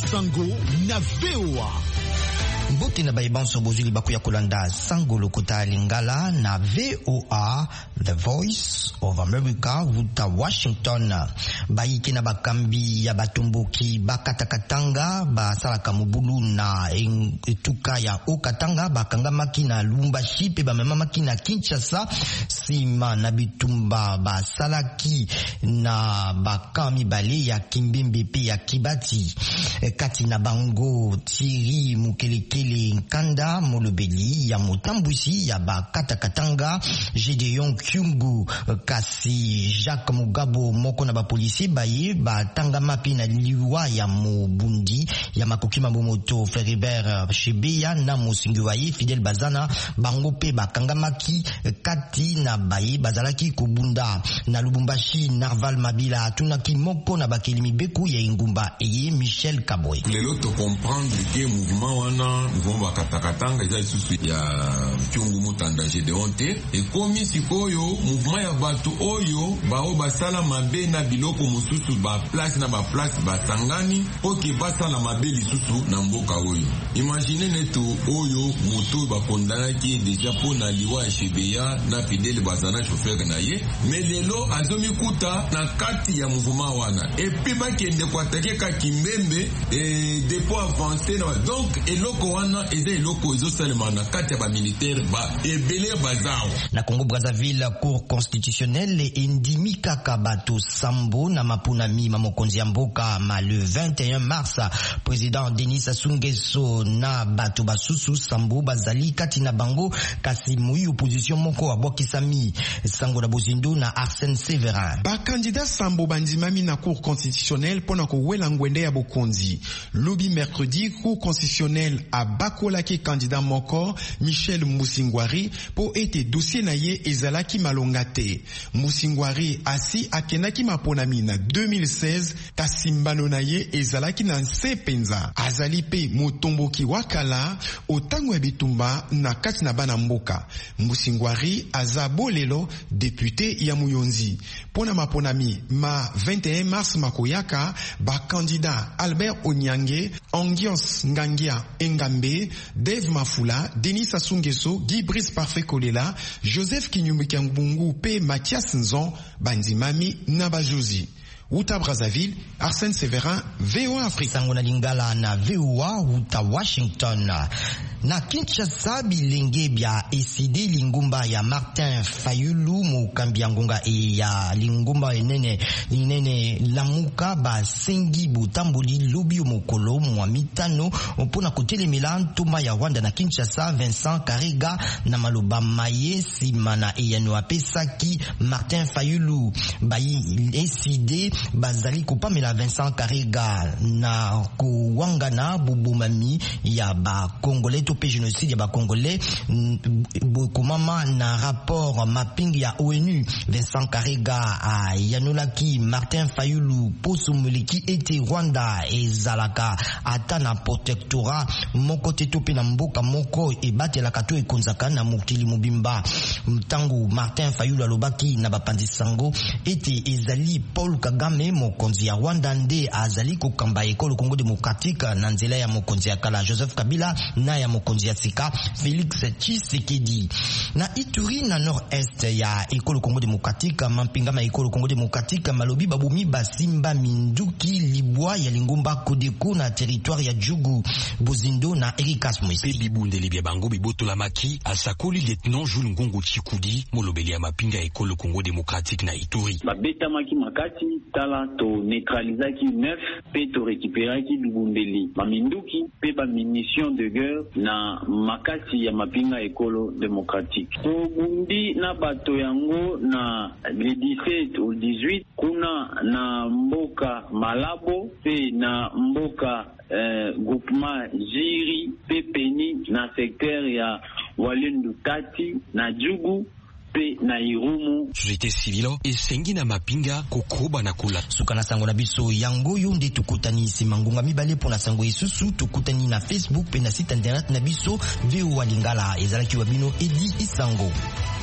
Sango na VOA. Mbote na baibanso bozuli bakuya kolanda Sango lokota lingala na VOA, The Voice of America, vuta Washington. Baiki na bakambi ya batumbuki bakatakatanga basalaka mubulu na etuka ya Okatanga bakanga makina Lubumbashi pe bamema makina Kinshasa sima na bitumba basalaki na bakami bale ya Kimbimbi pe ya Kibati kati na bango Thierry Mukeleke Nkanda Molobeli ya Motambusi ya Bakatakatanga Gedeon Kyungu kasi Jacques Mugabo moko na bapolisi baye batanga mapi na liwa ya Mobundi ya Makokima Momoto Feribert Shebeya na Musingiwaye Fidel Bazana bango pe bakanga maki kati na baye bazalaki kubunda na Lubumbashi. Narval Mabila tunaki moko na bakelimi beku ya Ingumba eye Michel Kaboy. Lelo to comprendre que mouvement wana mouvement bakatakatanga eza isusu ya Kyungu Mutanda Gedeon te ekomi sikoyo mouvement ya bato oyo bao basala mabe na biloko mosusu ba place na ba place batangani oke basala mabe lisusu na mboka oyo. Imagine neto oyo moto bakondanaki deja po na liwa ya Shebeya na Fidel Bazana chauffeur na ye mais lelo azomi kuta na kati ya mouvement wana epi bakende kwatake ka Kimbembe depo avancé na donc eloko wana eza eloko ezosalema na kati ya ba militaire ba ebele bazao. Na Congo Brazzaville cour constitutionnelle endimi kaka bato sambo na mapunami mamokonzi ya mboka ma le 21 mars président Denis Sassou Nguesso na bato basusu sambo bazali kati na bango kasi mui opposition moko abokisami sango na bozindo na Arsène Séverin. Ba candidat sambo bandimami na cour constitutionnelle pona ko wela ngwende ya bokonzi. Lobi mercredi cour constitutionnelle a bakolaki candidat moko Michel Musingwari po ete dossier na ye ezalaki malongate. Musingwari asi akenaki maponami na 2016 kasimbano na ye ezalaki na nsepenza. Azali pe motomboki wakala otango ya bitumba na kati na bana mboka. Musingwari azabo lelo député ya Muyonzi. Pona maponami ma 21 mars makoyaka ba candidat Albert Onyange, Angios Ngangia Engambe, Dave Mafula, Denis Sassou Nguesso, Guy Brice Parfait Kolela, Joseph Kinyumikiangbungu pe Mathias Nzon bandimami na bajozi. Uta Brazzaville, Arsène Séverin, VOA Afrique. Sango na lingala na VOA Uta Washington. Na Kinshasa bilenge bya eside lingumba ya Martin Fayulu mukambi ngonga ya lingumba inene lamuka ba sengi butamboli lobi mokolo mwa mitano mpona kotelemela ntuma ya Rwanda na Kinshasa. Vincent Karega na maloba maye simana eyano apesaki Martin Fayulu bayi eside bazali kopamela Vincent Karega na kuwangana bubumami ya ba Congolais pe génocide ya ba Congolais bokomama na rapport mapping ya ONU. Vincent Karega a yanolaki Martin Fayulu posumuliki ete Rwanda ezalaka ata na protectorat moko teto pe na mboka moko ebatelaka to ekonzaka na mokili mobimba. Mtango Martin Fayulu alobaki na bapanzi sango ete ezali Paul Kagame mokonzi ya Rwanda nde azali kokamba ekolo Congo démocratique na nzela ya mokonzi ya kala Joseph Kabila na ya mokonzi ya sika Félix Tshisekedi. Na Ituri na nord-est ya ekolo Congo démocratique mampinga ma ekolo Congo démocratique malobi babumi basimba minduki libwa ya lingumba Kodeko na territoire ya Djougou Bozindo na Erikas Moise. Pe bibundeli bya bango bibotola maki asakoli lieutenant Jules Ngongo Chikudi molobeli ya mapinga ya ekolo Congo démocratique na Ituri. Babeta maki makati tala to neutralisaki 9 pe to récupéraki bibundeli maminduki pe ba munitions de guerre na makati ya mapinga ekolo démocratique. To bundi na bato yango na le 17 au 18 kuna na mboka Malabo pe na mboka groupement Jiri pe peni na secteur ya Walendu Tati na Djougou pe na Irumu. Société civile esengi na mapinga kokoba na kula sukana sango na biso yango yo nde tukutani simangunga mibale pona sango isusu tukutani na Facebook pe na site internet na biso VOA Lingala ezalaki wabino Edi Isango.